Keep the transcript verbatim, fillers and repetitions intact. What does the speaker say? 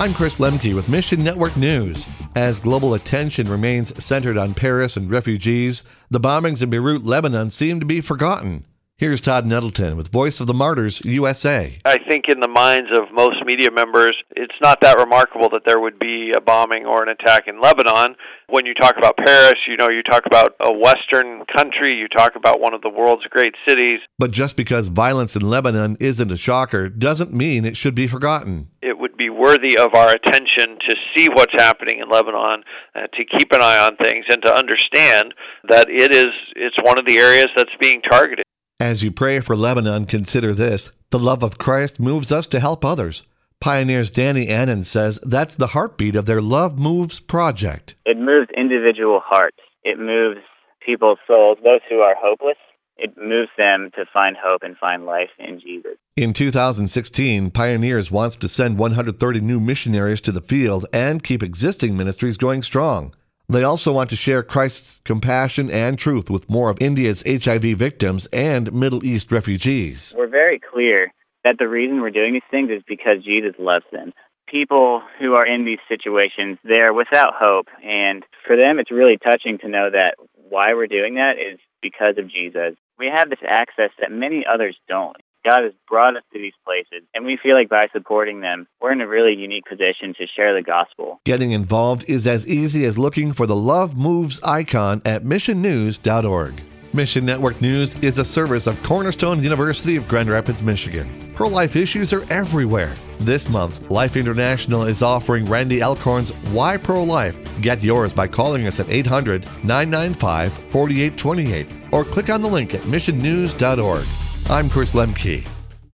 I'm Chris Lemke with Mission Network News. As global attention remains centered on Paris and refugees, the bombings in Beirut, Lebanon seem to be forgotten. Here's Todd Nettleton with Voice of the Martyrs U S A. I think in the minds of most media members, it's not that remarkable that there would be a bombing or an attack in Lebanon. When you talk about Paris, you know, you talk about a Western country, you talk about one of the world's great cities. But just because violence in Lebanon isn't a shocker doesn't mean it should be forgotten. It would be worthy of our attention to see what's happening in Lebanon, uh, to keep an eye on things, and to understand that it is it's one of the areas that's being targeted. As you pray for Lebanon, consider this. The love of Christ moves us to help others. Pioneers Danny Annan says that's the heartbeat of their Love Moves project. It moves individual hearts. It moves people's souls, those who are hopeless. It moves them to find hope and find life in Jesus. In two thousand sixteen, Pioneers wants to send one hundred thirty new missionaries to the field and keep existing ministries going strong. They also want to share Christ's compassion and truth with more of India's H I V victims and Middle East refugees. We're very clear that the reason we're doing these things is because Jesus loves them. People who are in these situations, they're without hope, and for them it's really touching to know that why we're doing that is because of Jesus. We have this access that many others don't. God has brought us to these places, and we feel like by supporting them, we're in a really unique position to share the gospel. Getting involved is as easy as looking for the Love Moves icon at mission news dot org. Mission Network News is a service of Cornerstone University of Grand Rapids, Michigan. Pro-life issues are everywhere. This month, Life International is offering Randy Alcorn's Why Pro-Life? Get yours by calling us at eight hundred, nine nine five, four eight two eight or click on the link at mission news dot org. I'm Chris Lemke.